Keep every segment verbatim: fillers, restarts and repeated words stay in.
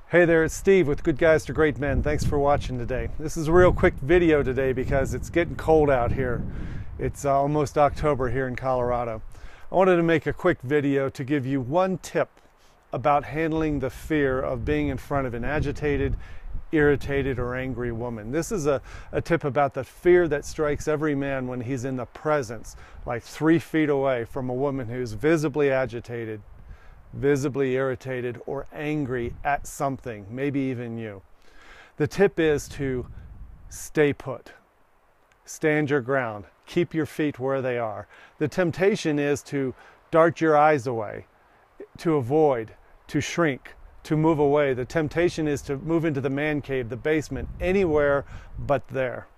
Hey there, it's Steve with Good Guys to Great Men. Thanks for watching today. This is a real quick video today because it's getting cold out here. It's uh, almost October here in Colorado. I wanted to make a quick video to give you one tip about handling the fear of being in front of an agitated, irritated, or angry woman. This is a, a tip about the fear that strikes every man when he's in the presence, like three feet away from a woman who's visibly agitated, visibly irritated, or angry at something, maybe even you. The tip is to stay put. Stand your ground. Keep your feet where they are. The temptation is to dart your eyes away, to avoid, to shrink, to move away. The temptation is to move into the man cave, the basement, anywhere but there.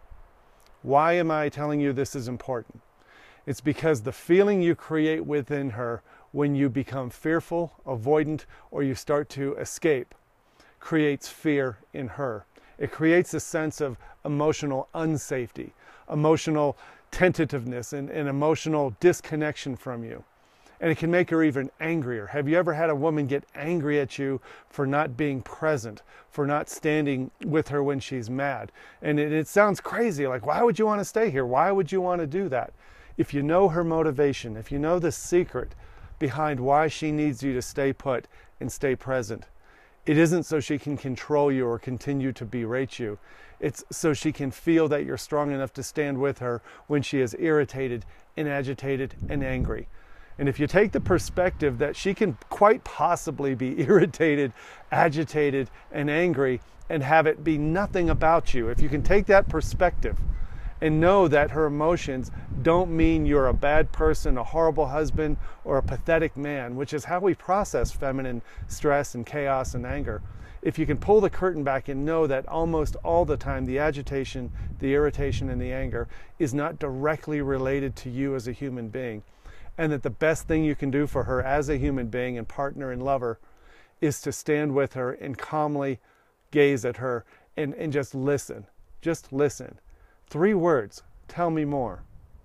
Why am I telling you this is important? It's because the feeling you create within her when you become fearful, avoidant, or you start to escape creates fear in her. It creates a sense of emotional unsafety, emotional tentativeness, and, and emotional disconnection from you. And it can make her even angrier. Have you ever had a woman get angry at you for not being present, for not standing with her when she's mad? And it, it sounds crazy, like, why would you want to stay here? Why would you want to do that? If you know her motivation, if you know the secret behind why she needs you to stay put and stay present, it isn't so she can control you or continue to berate you. It's so she can feel that you're strong enough to stand with her when she is irritated and agitated and angry. And if you take the perspective that she can quite possibly be irritated, agitated, and angry and have it be nothing about you, if you can take that perspective and know that her emotions don't mean you're a bad person, a horrible husband, or a pathetic man, which is how we process feminine stress and chaos and anger. If you can pull the curtain back and know that almost all the time the agitation, the irritation, and the anger is not directly related to you as a human being, and that the best thing you can do for her as a human being and partner and lover is to stand with her and calmly gaze at her and, and just listen. Just listen. Three words: tell me more.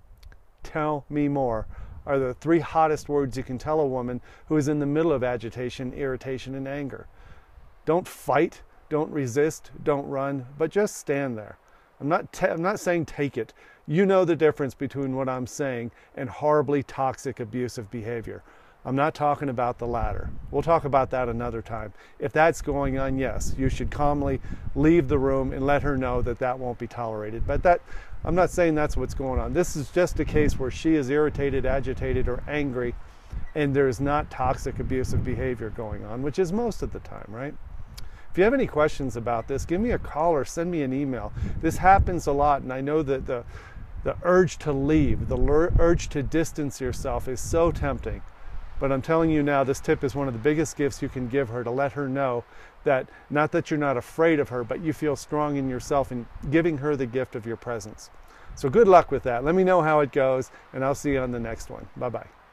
Tell me more are the three hottest words you can tell a woman who is in the middle of agitation, irritation, and anger. Don't fight, don't resist, don't run, but just stand there. I'm not, t- I'm not saying take it. You know the difference between what I'm saying and horribly toxic, abusive behavior. I'm not talking about the latter. We'll talk about that another time. If that's going on, yes, you should calmly leave the room and let her know that that won't be tolerated. But that, I'm not saying that's what's going on. This is just a case where she is irritated, agitated, or angry, and there's not toxic, abusive behavior going on, which is most of the time, right? If you have any questions about this, give me a call or send me an email. This happens a lot, and I know that the, the urge to leave, the urge to distance yourself is so tempting. But I'm telling you now, this tip is one of the biggest gifts you can give her, to let her know that, not that you're not afraid of her, but you feel strong in yourself in giving her the gift of your presence. So good luck with that. Let me know how it goes, and I'll see you on the next one. Bye-bye.